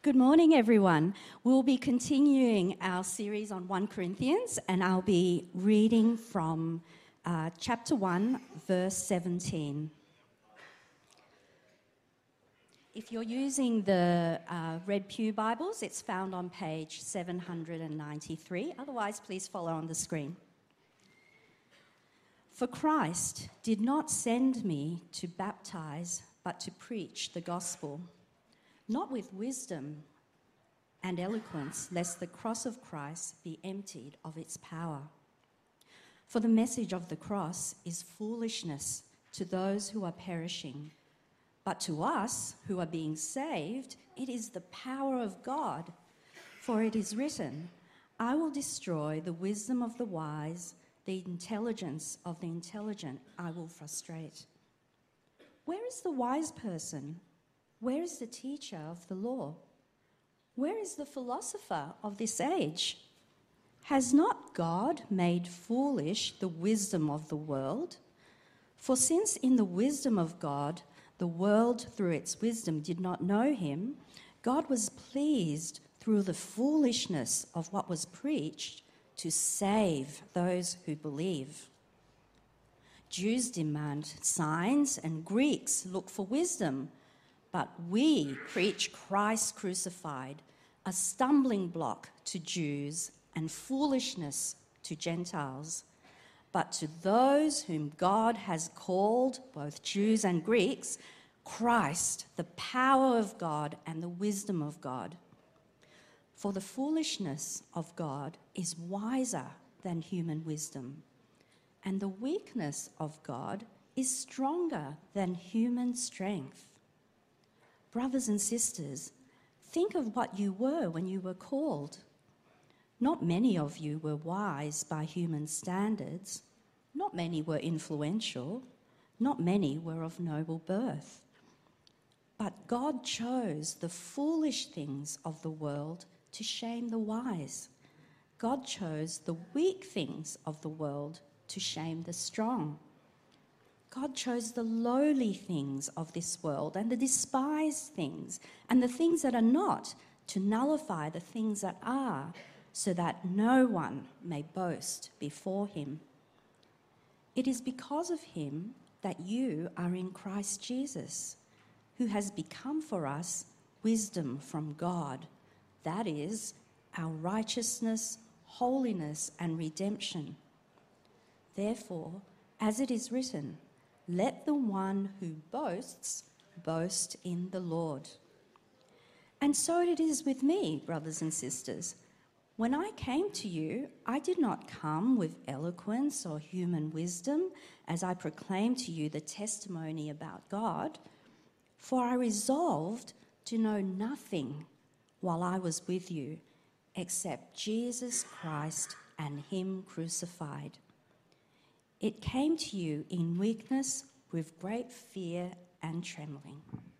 Good morning, everyone. We'll be continuing our series on 1 Corinthians, and I'll be reading from chapter 1, verse 17. If you're using the Red Pew Bibles, it's found on page 793. Otherwise, please follow on the screen. For Christ did not send me to baptize, but to preach the gospel, not with wisdom and eloquence, lest the cross of Christ be emptied of its power. For the message of the cross is foolishness to those who are perishing, but to us who are being saved, it is the power of God. For it is written, I will destroy the wisdom of the wise, the intelligence of the intelligent I will frustrate. Where is the wise person? Where is the teacher of the law? Where is the philosopher of this age? Has not God made foolish the wisdom of the world? For since in the wisdom of God, the world through its wisdom did not know him, God was pleased through the foolishness of what was preached to save those who believe. Jews demand signs and Greeks look for wisdom. But we preach Christ crucified, a stumbling block to Jews and foolishness to Gentiles. But to those whom God has called, both Jews and Greeks, Christ, the power of God and the wisdom of God. For the foolishness of God is wiser than human wisdom, and the weakness of God is stronger than human strength. Brothers and sisters, think of what you were when you were called. Not many of you were wise by human standards. Not many were influential. Not many were of noble birth. But God chose the foolish things of the world to shame the wise. God chose the weak things of the world to shame the strong. God chose the lowly things of this world and the despised things and the things that are not to nullify the things that are, so that no one may boast before him. It is because of him that you are in Christ Jesus, who has become for us wisdom from God, that is, our righteousness, holiness, and redemption. Therefore, as it is written, let the one who boasts, boast in the Lord. And so it is with me, brothers and sisters. When I came to you, I did not come with eloquence or human wisdom as I proclaimed to you the testimony about God, for I resolved to know nothing while I was with you except Jesus Christ and him crucified. It came to you in weakness with great fear and trembling.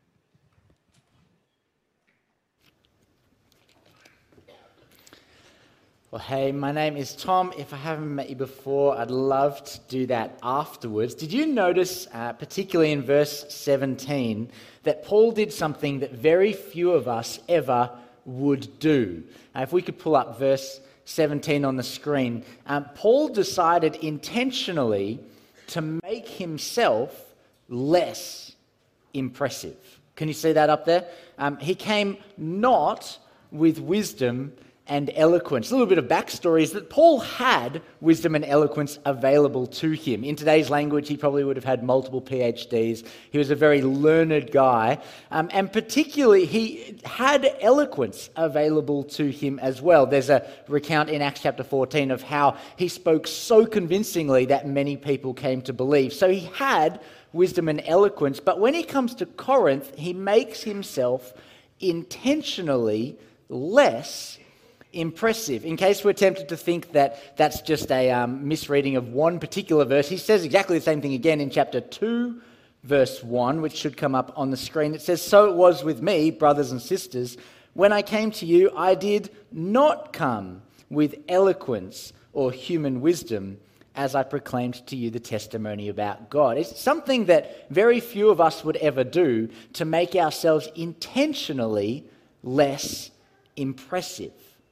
Well, hey, my name is Tom. If I haven't met you before, I'd love to do that afterwards. Did you notice, particularly in verse 17, that Paul did something that very few of us ever would do? If we could pull up verse 17 on the screen. Paul decided intentionally to make himself less impressive. Can you see that up there? He came not with wisdom and eloquence. A little bit of backstory is that Paul had wisdom and eloquence available to him. In today's language, he probably would have had multiple PhDs. He was a very learned guy. And particularly, he had eloquence available to him as well. There's a recount in Acts chapter 14 of how he spoke so convincingly that many people came to believe. So he had wisdom and eloquence. But when he comes to Corinth, he makes himself intentionally less impressive. In case we're tempted to think that that's just a misreading of one particular verse, he says exactly the same thing again in chapter 2, verse 1, which should come up on the screen. It says, "So it was with me, brothers and sisters, when I came to you, I did not come with eloquence or human wisdom, as I proclaimed to you the testimony about God." It's something that very few of us would ever do, to make ourselves intentionally less impressive.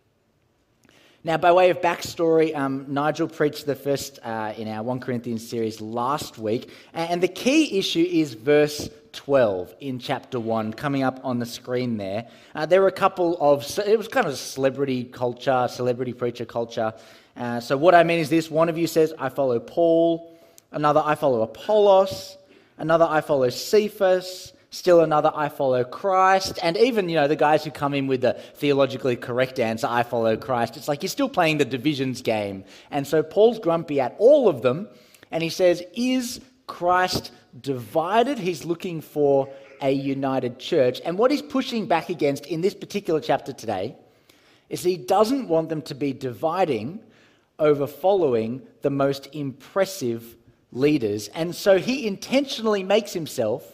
Now, by way of backstory, Nigel preached the first in our 1 Corinthians series last week, and the key issue is verse 12 in chapter 1, coming up on the screen there. There were a couple of, it was kind of celebrity culture, celebrity preacher culture. So what I mean is this: one of you says, I follow Paul; another, I follow Apollos; another, I follow Cephas; still another, I follow Christ. And even, the guys who come in with the theologically correct answer, I follow Christ. It's like you're still playing the divisions game. And so Paul's grumpy at all of them. And he says, is Christ divided? He's looking for a united church. And what he's pushing back against in this particular chapter today is he doesn't want them to be dividing over following the most impressive leaders. And so he intentionally makes himself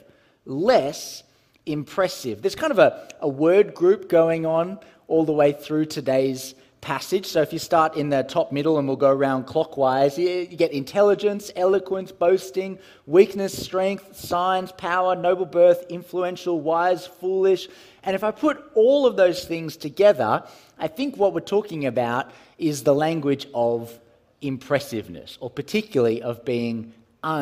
less impressive. There's kind of a word group going on all the way through today's passage. So if you start in the top middle and we'll go around clockwise, you get intelligence, eloquence, boasting, weakness, strength, signs, power, noble birth, influential, wise, foolish. And if I put all of those things together, I think what we're talking about is the language of impressiveness, or particularly of being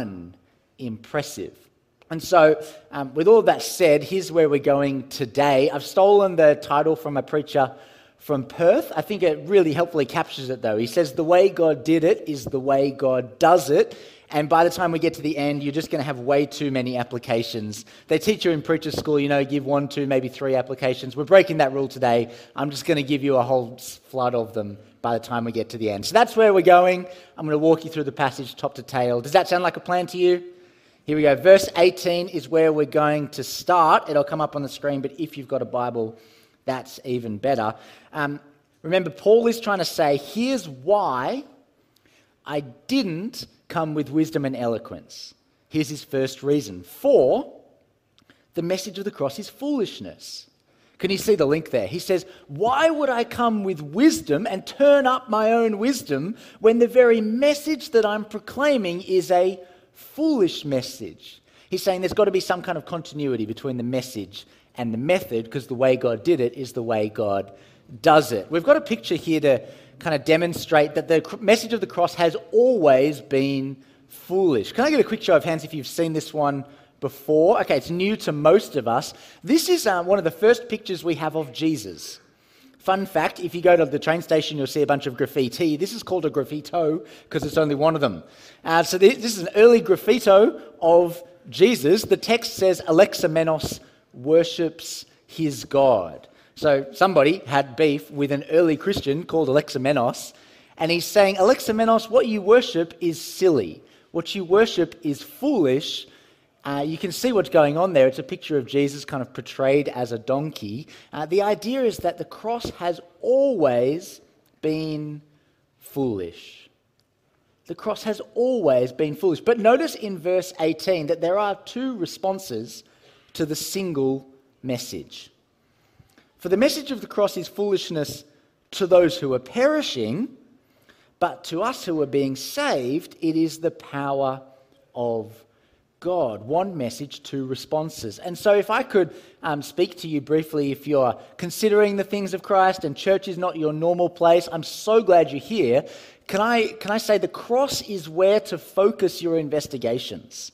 unimpressive. And so, with all that said, here's where we're going today. I've stolen the title from a preacher from Perth. I think it really helpfully captures it, though. He says, the way God did it is the way God does it. And by the time we get to the end, you're just going to have way too many applications. They teach you in preacher school, give 1, 2, maybe 3 applications. We're breaking that rule today. I'm just going to give you a whole flood of them by the time we get to the end. So that's where we're going. I'm going to walk you through the passage top to tail. Does that sound like a plan to you? Here we go. Verse 18 is where we're going to start. It'll come up on the screen, but if you've got a Bible, that's even better. Remember, Paul is trying to say, here's why I didn't come with wisdom and eloquence. Here's his first reason. For the message of the cross is foolishness. Can you see the link there? He says, why would I come with wisdom and turn up my own wisdom when the very message that I'm proclaiming is a foolish message? He's saying there's got to be some kind of continuity between the message and the method, because the way God did it is the way God does it. We've got a picture here to kind of demonstrate that the message of the cross has always been foolish. Can I get a quick show of hands if you've seen this one before? Okay, it's new to most of us. This is one of the first pictures we have of Jesus. Fun fact, if you go to the train station, you'll see a bunch of graffiti. This is called a graffito because it's only one of them. So this is an early graffito of Jesus. The text says, Alexamenos worships his God. So somebody had beef with an early Christian called Alexamenos, and he's saying, Alexamenos, what you worship is silly. What you worship is foolish. You can see what's going on there. It's a picture of Jesus kind of portrayed as a donkey. The idea is that the cross has always been foolish. The cross has always been foolish. But notice in verse 18 that there are 2 responses to the single message. For the message of the cross is foolishness to those who are perishing, but to us who are being saved, it is the power of God. 1 message, 2 responses. And so if I could speak to you briefly, if you're considering the things of Christ and church is not your normal place, I'm so glad you're here. Can I say the cross is where to focus your investigations?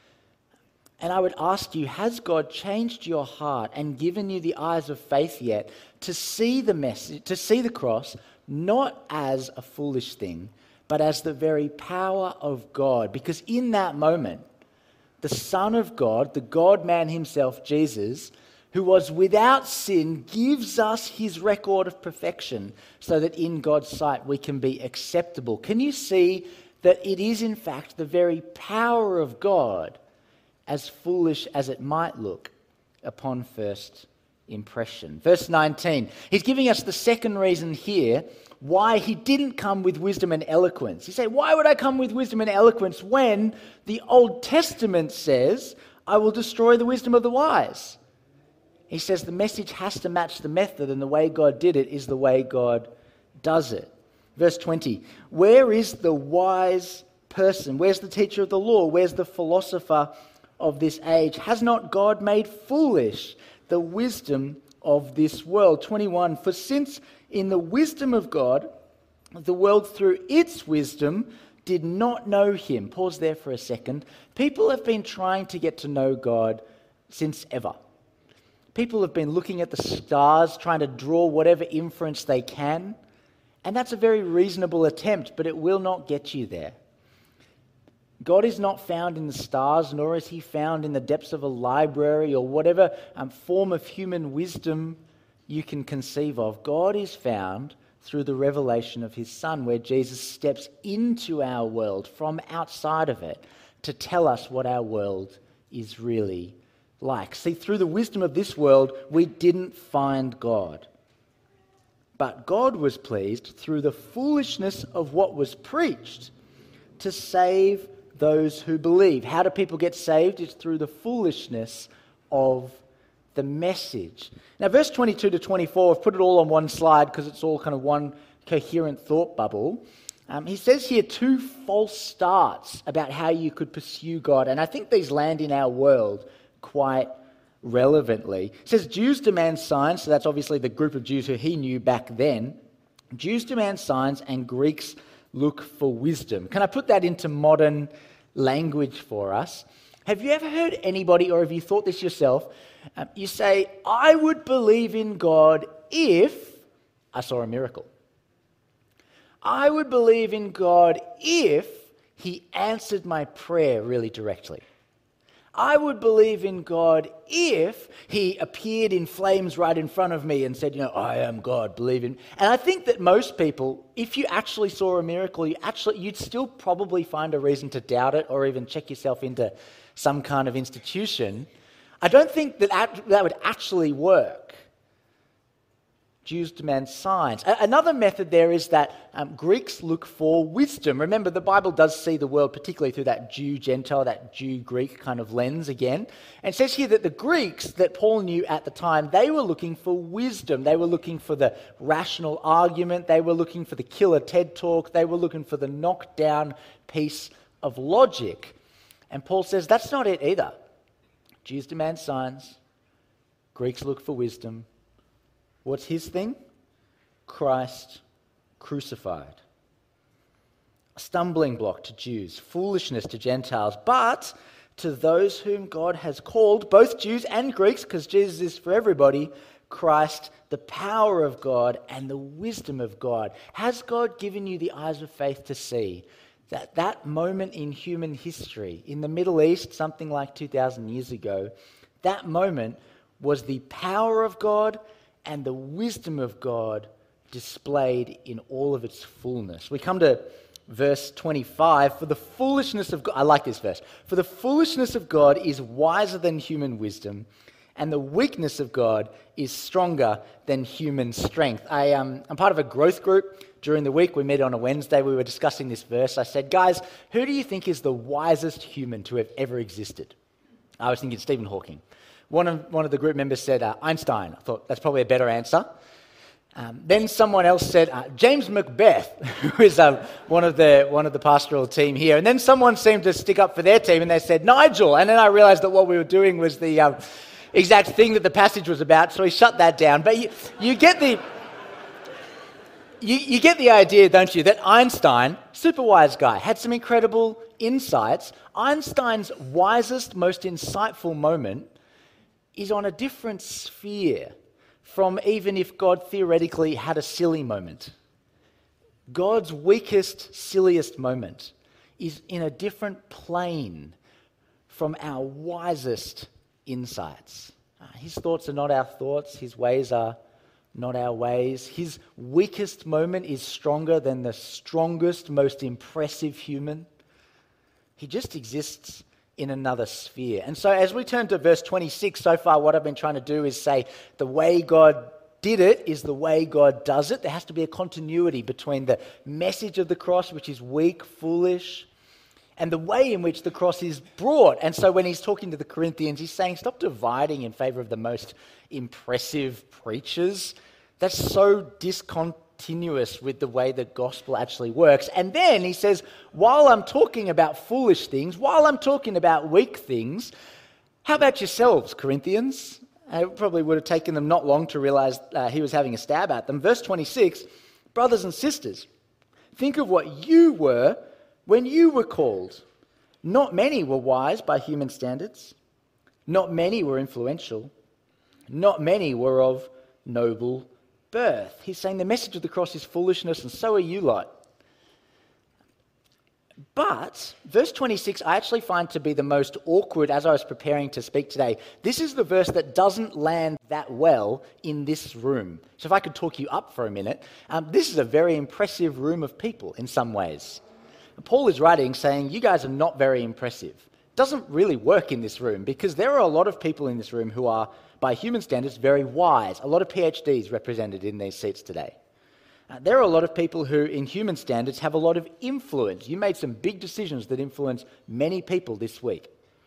And I would ask you, has God changed your heart and given you the eyes of faith yet to see the message, to see the cross not as a foolish thing, but as the very power of God? Because in that moment, the Son of God, the God-man himself, Jesus, who was without sin, gives us his record of perfection so that in God's sight we can be acceptable. Can you see that it is in fact the very power of God, as foolish as it might look upon first impression? Verse 19, he's giving us the second reason here why he didn't come with wisdom and eloquence. He said, why would I come with wisdom and eloquence when the Old Testament says, I will destroy the wisdom of the wise? He says the message has to match the method, and the way God did it is the way God does it. Verse 20, where is the wise person? Where's the teacher of the law? Where's the philosopher of this age? Has not God made foolish the wisdom of this world. 21, for since in the wisdom of God, the world through its wisdom did not know him. Pause there for a second. People have been trying to get to know God since ever. People have been looking at the stars, trying to draw whatever inference they can. And that's a very reasonable attempt, but it will not get you there. God is not found in the stars, nor is he found in the depths of a library or whatever form of human wisdom you can conceive of. God is found through the revelation of his Son, where Jesus steps into our world from outside of it to tell us what our world is really like. See, through the wisdom of this world, we didn't find God. But God was pleased through the foolishness of what was preached to save those who believe. How do people get saved? It's through the foolishness of the message. Now, verse 22 to 24, I've put it all on one slide because it's all kind of one coherent thought bubble. He says here two false starts about how you could pursue God, and I think these land in our world quite relevantly. He says Jews demand signs, so that's obviously the group of Jews who he knew back then. Jews demand signs and Greeks look for wisdom. Can I put that into modern language for us? Have you ever heard anybody, or have you thought this yourself, you say, I would believe in God if I saw a miracle. I would believe in God if he answered my prayer really directly. I would believe in God if he appeared in flames right in front of me and said, I am God, believe in. And I think that most people, if you actually saw a miracle, you'd still probably find a reason to doubt it or even check yourself into some kind of institution. I don't think that would actually work. Jews demand signs. Another method there is that Greeks look for wisdom. Remember, the Bible does see the world particularly through that Jew-Gentile, that Jew-Greek kind of lens again. And it says here that the Greeks that Paul knew at the time, they were looking for wisdom. They were looking for the rational argument. They were looking for the killer TED talk. They were looking for the knockdown piece of logic. And Paul says that's not it either. Jews demand signs. Greeks look for wisdom. What's his thing? Christ crucified. A stumbling block to Jews, foolishness to Gentiles, but to those whom God has called, both Jews and Greeks, because Jesus is for everybody, Christ, the power of God and the wisdom of God. Has God given you the eyes of faith to see that moment in human history, in the Middle East, something like 2,000 years ago, that moment was the power of God and the wisdom of God displayed in all of its fullness. We come to verse 25. For the foolishness of God, I like this verse. For the foolishness of God is wiser than human wisdom, and the weakness of God is stronger than human strength. I'm part of a growth group. During the week, we met on a Wednesday. We were discussing this verse. I said, guys, who do you think is the wisest human to have ever existed? I was thinking Stephen Hawking. One of the group members said Einstein. I thought that's probably a better answer. Then someone else said James Macbeth, who is one of the pastoral team here. And then someone seemed to stick up for their team, and they said Nigel. And then I realised that what we were doing was the exact thing that the passage was about, so we shut that down. But you get the you get the idea, don't you? That Einstein, super wise guy, had some incredible insights. Einstein's wisest, most insightful moment is on a different sphere from even if God theoretically had a silly moment. God's weakest, silliest moment is in a different plane from our wisest insights. His thoughts are not our thoughts. His ways are not our ways. His weakest moment is stronger than the strongest, most impressive human. He just exists in another sphere. And so as we turn to verse 26, so far what I've been trying to do is say the way God did it is the way God does it. There has to be a continuity between the message of the cross, which is weak, foolish, and the way in which the cross is brought. And so when he's talking to the Corinthians, he's saying, stop dividing in favor of the most impressive preachers. That's so discontinuous with the way the gospel actually works. And then he says, while I'm talking about foolish things, while I'm talking about weak things, how about yourselves, Corinthians? It probably would have taken them not long to realize he was having a stab at them. Verse 26, brothers and sisters, think of what you were when you were called. Not many were wise by human standards. Not many were influential. Not many were of noble birth. He's saying the message of the cross is foolishness, and so are you lot. But verse 26 I actually find to be the most awkward as I was preparing to speak today. This is the verse that doesn't land that well in this room. So if I could talk you up for a minute, this is a very impressive room of people in some ways. Paul is writing saying, you guys are not very impressive. It doesn't really work in this room because there are a lot of people in this room who are, by human standards, very wise. A lot of PhDs represented in these seats today. There are a lot of people who, in human standards, have a lot of influence. You made some big decisions that influence many people this week.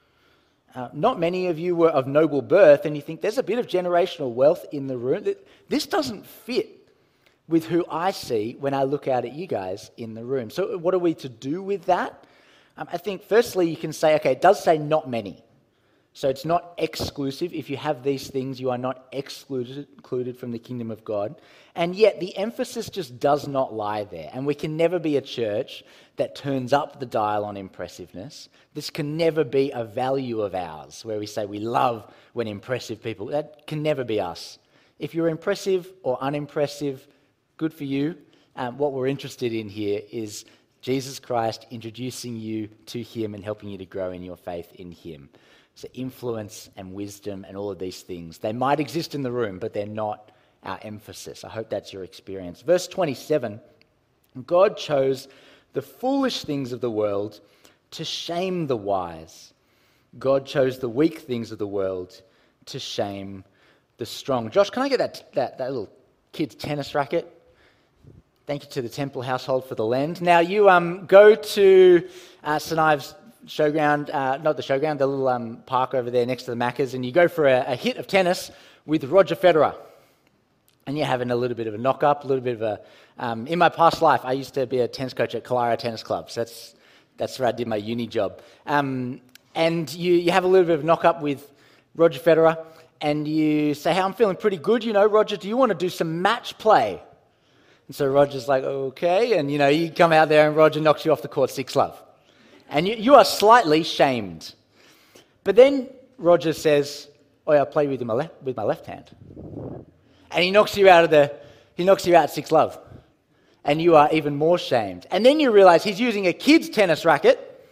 Not many of you were of noble birth, and you think there's a bit of generational wealth in the room. This doesn't fit with who I see when I look out at you guys in the room. So what are we to do with that? I think, firstly, you can say, okay, it does say not many. So it's not exclusive. If you have these things, you are not excluded from the kingdom of God. And yet the emphasis just does not lie there. And we can never be a church that turns up the dial on impressiveness. This can never be a value of ours where we say we love when impressive people. That can never be us. If you're impressive or unimpressive, good for you. What we're interested in here is Jesus Christ introducing you to him and helping you to grow in your faith in him. So influence and wisdom and all of these things, they might exist in the room, but they're not our emphasis. I hope that's your experience. Verse 27, God chose the foolish things of the world to shame the wise. God chose the weak things of the world to shame the strong. Josh, can I get that little kid's tennis racket? Thank you to the Temple household for the lend. Now you go to St Ives showground, not the showground, the little park over there next to the Maccas, and you go for a hit of tennis with Roger Federer. And you're having a little bit of a knock-up, a little bit of a... in my past life, I used to be a tennis coach at Kalara Tennis Club, so that's where I did my uni job. And you have a little bit of a knock-up with Roger Federer, and you say, hey, I'm feeling pretty good, Roger, do you want to do some match play? And so Roger's like, okay, and you come out there and Roger knocks you off the court 6-love. And you are slightly shamed. But then Roger says, oh, I play with my left hand. And he knocks you out 6-love. And you are even more shamed. And then you realize he's using a kid's tennis racket.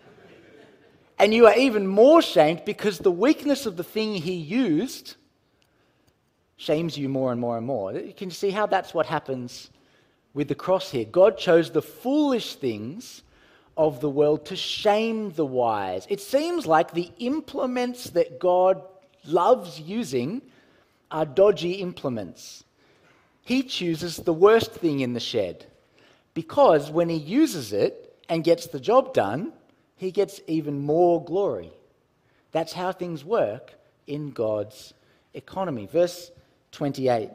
And you are even more shamed because the weakness of the thing he used shames you more and more and more. You can see how that's what happens with the cross here. God chose the foolish things of the world to shame the wise. It seems like the implements that God loves using are dodgy implements. He chooses the worst thing in the shed because when he uses it and gets the job done, he gets even more glory. That's how things work in God's economy. Verse 28.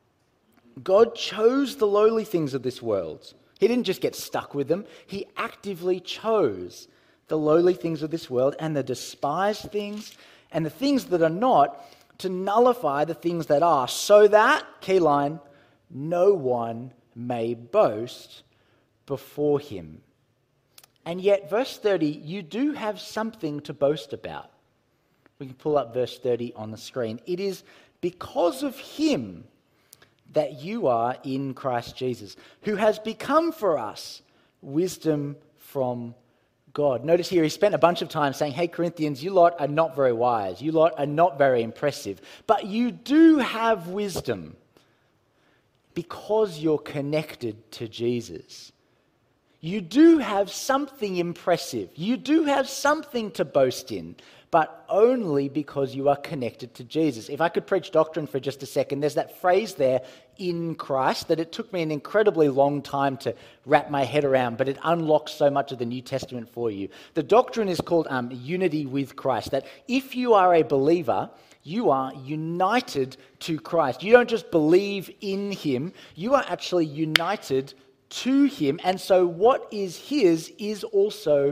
God chose the lowly things of this world. He didn't just get stuck with them. He actively chose the lowly things of this world and the despised things and the things that are not to nullify the things that are, so that, key line, no one may boast before him. And yet, verse 30, you do have something to boast about. We can pull up verse 30 on the screen. It is because of him that you are in Christ Jesus, who has become for us wisdom from God. Notice here he spent a bunch of time saying, hey, Corinthians, you lot are not very wise. You lot are not very impressive. But you do have wisdom because you're connected to Jesus. You do have something impressive. You do have something to boast in, but only because you are connected to Jesus. If I could preach doctrine for just a second, there's that phrase there, in Christ, that it took me an incredibly long time to wrap my head around, but it unlocks so much of the New Testament for you. The doctrine is called unity with Christ, that if you are a believer, you are united to Christ. You don't just believe in him, you are actually united to him, and so what is his is also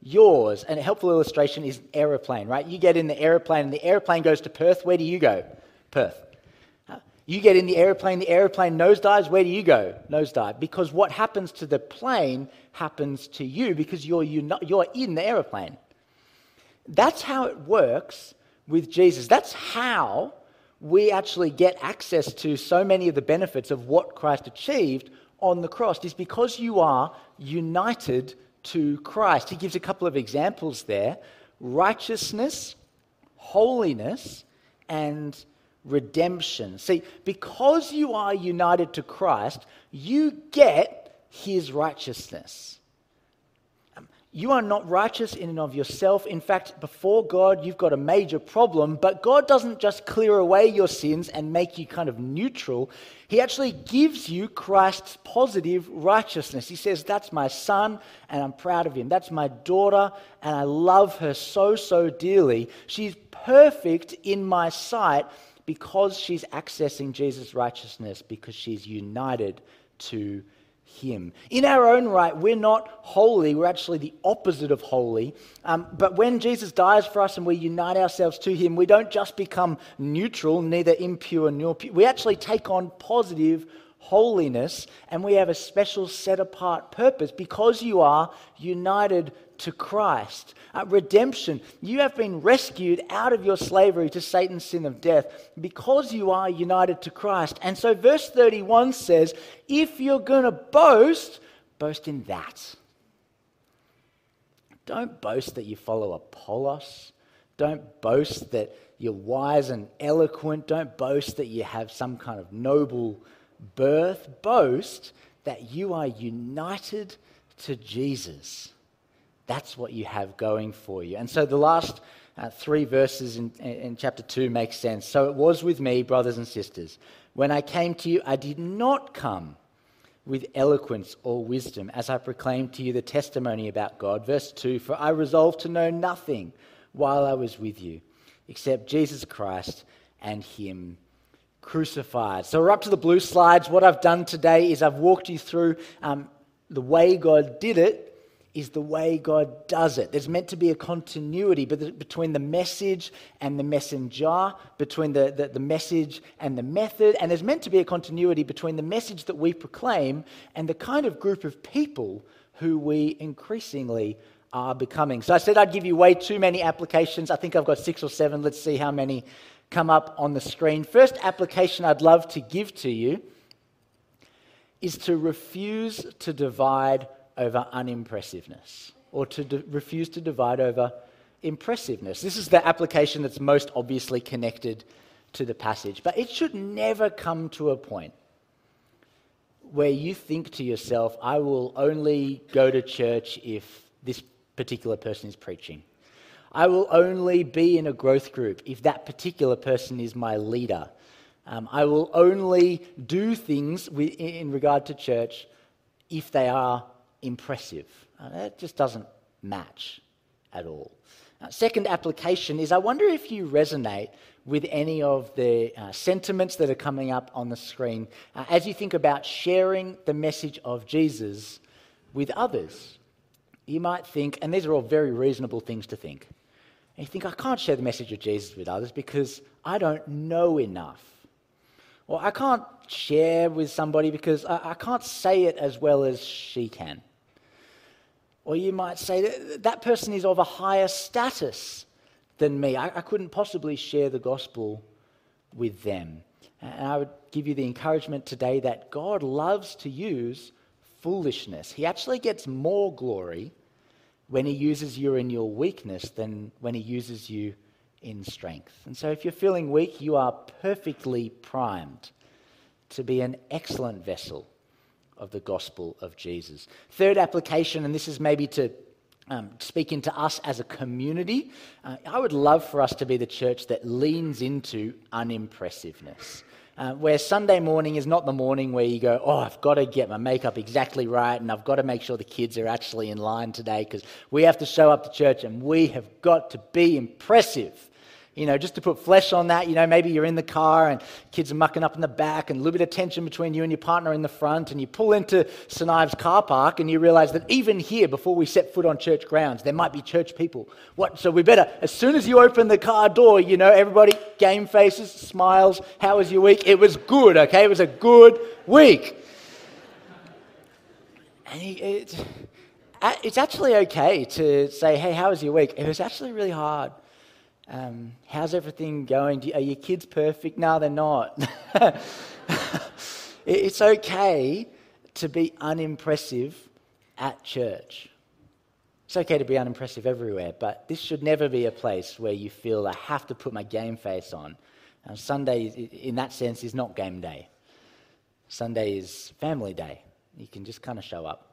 yours. And a helpful illustration is an aeroplane, right? You get in the aeroplane and the aeroplane goes to Perth. Where do you go? Perth. You get in the aeroplane nosedives. Where do you go? Nosedive. Because what happens to the plane happens to you because you're in the aeroplane. That's how it works with Jesus. That's how we actually get access to so many of the benefits of what Christ achieved on the cross, is because you are united to Christ. He gives a couple of examples there: righteousness, holiness, and redemption. See, because you are united to Christ, you get his righteousness. You are not righteous in and of yourself. In fact, before God, you've got a major problem, but God doesn't just clear away your sins and make you kind of neutral. He actually gives you Christ's positive righteousness. He says, that's my son, and I'm proud of him. That's my daughter, and I love her so, so dearly. She's perfect in my sight because she's accessing Jesus' righteousness, because she's united to him. In our own right, we're not holy. We're actually the opposite of holy. But when Jesus dies for us and we unite ourselves to him, we don't just become neutral, neither impure nor pure. We actually take on positive holiness, and we have a special set-apart purpose because you are united to Christ. Redemption. You have been rescued out of your slavery to Satan's sin of death because you are united to Christ. And so verse 31 says, if you're going to boast, boast in that. Don't boast that you follow Apollos. Don't boast that you're wise and eloquent. Don't boast that you have some kind of noble birth. Boast that you are united to Jesus. That's what you have going for you. And so the last 3 verses in chapter 2 make sense. So it was with me, brothers and sisters. When I came to you, I did not come with eloquence or wisdom, as I proclaimed to you the testimony about God. Verse 2, for I resolved to know nothing while I was with you, except Jesus Christ and him crucified. So we're up to the blue slides. What I've done today is I've walked you through the way God did it is the way God does it. There's meant to be a continuity between the message and the messenger, between the message and the method, and there's meant to be a continuity between the message that we proclaim and the kind of group of people who we increasingly are becoming. So I said I'd give you way too many applications. I think I've got 6 or 7. Let's see how many come up on the screen. First application I'd love to give to you is to refuse to divide over unimpressiveness, or to refuse to divide over impressiveness. This is the application that's most obviously connected to the passage. But it should never come to a point where you think to yourself, I will only go to church if this particular person is preaching. I will only be in a growth group if that particular person is my leader. I will only do things in regard to church if they are impressive. That just doesn't match at all. Second application is, I wonder if you resonate with any of the sentiments that are coming up on the screen as you think about sharing the message of Jesus with others. You might think, and these are all very reasonable things to think, and you think, I can't share the message of Jesus with others because I don't know enough. Or I can't share with somebody because I can't say it as well as she can. Or you might say that person is of a higher status than me. I couldn't possibly share the gospel with them. And I would give you the encouragement today that God loves to use foolishness. He actually gets more glory when he uses you in your weakness than when he uses you in strength. And so if you're feeling weak, you are perfectly primed to be an excellent vessel of the gospel of Jesus. Third application, and this is maybe to speak into us as a community. I would love for us to be the church that leans into unimpressiveness. Where Sunday morning is not the morning where you go, oh, I've got to get my makeup exactly right and I've got to make sure the kids are actually in line today because we have to show up to church and we have got to be impressive. just to put flesh on that, maybe you're in the car and kids are mucking up in the back and a little bit of tension between you and your partner in the front, and you pull into St Ives car park and you realize that even here, before we set foot on church grounds, there might be church people. So we better, as soon as you open the car door, everybody, game faces, smiles, how was your week? It was good, okay? It was a good week. And it's actually okay to say, hey, how was your week? It was actually really hard. How's everything going? Are your kids perfect? No, they're not. It's okay to be unimpressive at church. It's okay to be unimpressive everywhere, but this should never be a place where you feel I have to put my game face on. Sunday, in that sense, is not game day. Sunday is family day. You can just kind of show up.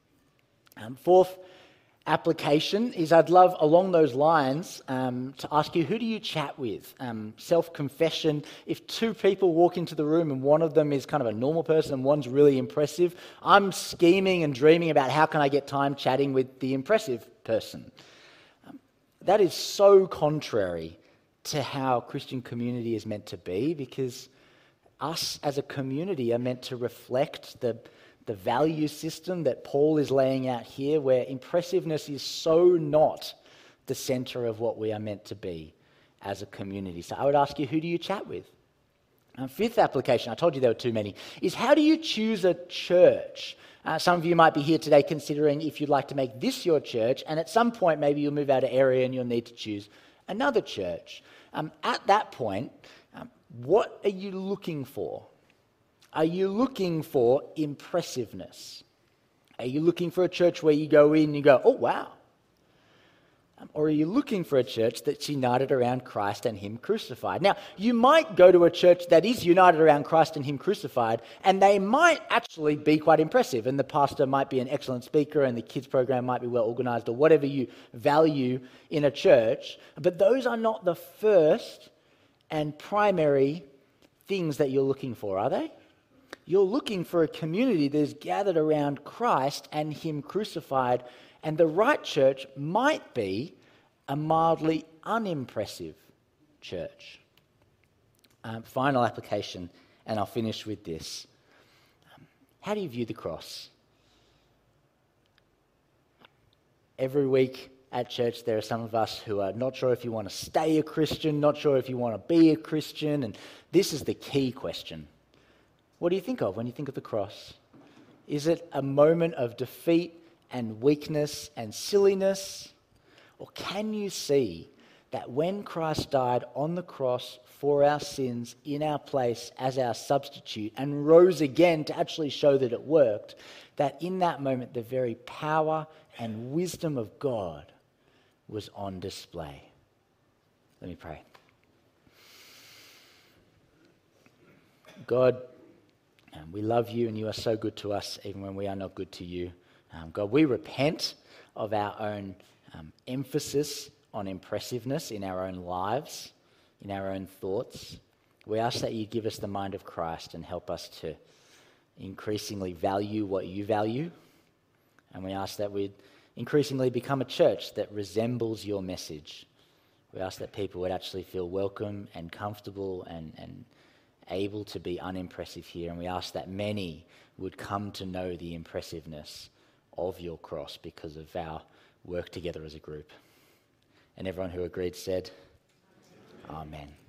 Fourth application is I'd love, along those lines, to ask you, who do you chat with? Self-confession. If two people walk into the room and one of them is kind of a normal person and one's really impressive, I'm scheming and dreaming about how can I get time chatting with the impressive person. That is so contrary to how Christian community is meant to be, because us as a community are meant to reflect the value system that Paul is laying out here, where impressiveness is so not the center of what we are meant to be as a community. So I would ask you, who do you chat with? Fifth application, I told you there were too many, is how do you choose a church? Some of you might be here today considering if you'd like to make this your church, and at some point maybe you'll move out of area and you'll need to choose another church. At that point, what are you looking for? Are you looking for impressiveness? Are you looking for a church where you go in and you go, oh, wow? Or are you looking for a church that's united around Christ and Him crucified? Now, you might go to a church that is united around Christ and Him crucified, and they might actually be quite impressive, and the pastor might be an excellent speaker, and the kids program might be well organized, or whatever you value in a church. But those are not the first and primary things that you're looking for, are they? You're looking for a community that is gathered around Christ and Him crucified, and the right church might be a mildly unimpressive church. Final application, and I'll finish with this. How do you view the cross? Every week at church, there are some of us who are not sure if you want to stay a Christian, not sure if you want to be a Christian, and this is the key question. What do you think of when you think of the cross? Is it a moment of defeat and weakness and silliness? Or can you see that when Christ died on the cross for our sins in our place as our substitute and rose again to actually show that it worked, that in that moment the very power and wisdom of God was on display? Let me pray. God, we love you and you are so good to us even when we are not good to you. God, we repent of our own emphasis on impressiveness in our own lives, in our own thoughts. We ask that you give us the mind of Christ and help us to increasingly value what you value. And we ask that we'd increasingly become a church that resembles your message. We ask that people would actually feel welcome and comfortable and able to be unimpressive here, and we ask that many would come to know the impressiveness of your cross because of our work together as a group. And everyone who agreed said, Amen.